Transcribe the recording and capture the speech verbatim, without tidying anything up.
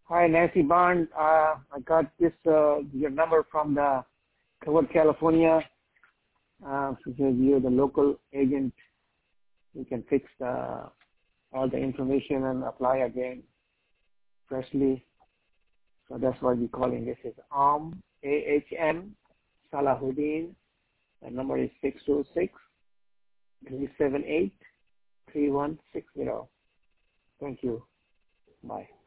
Hi, Nancy Bond. Uh, I got this uh, your number from the Covert, California. Uh, because you're the local agent, you can fix the, all the information and apply again freshly. So that's why we're calling this is Ahm, A H M, Salahuddin. The number is six two six, three seven eight, three one six zero. Thank you. Bye.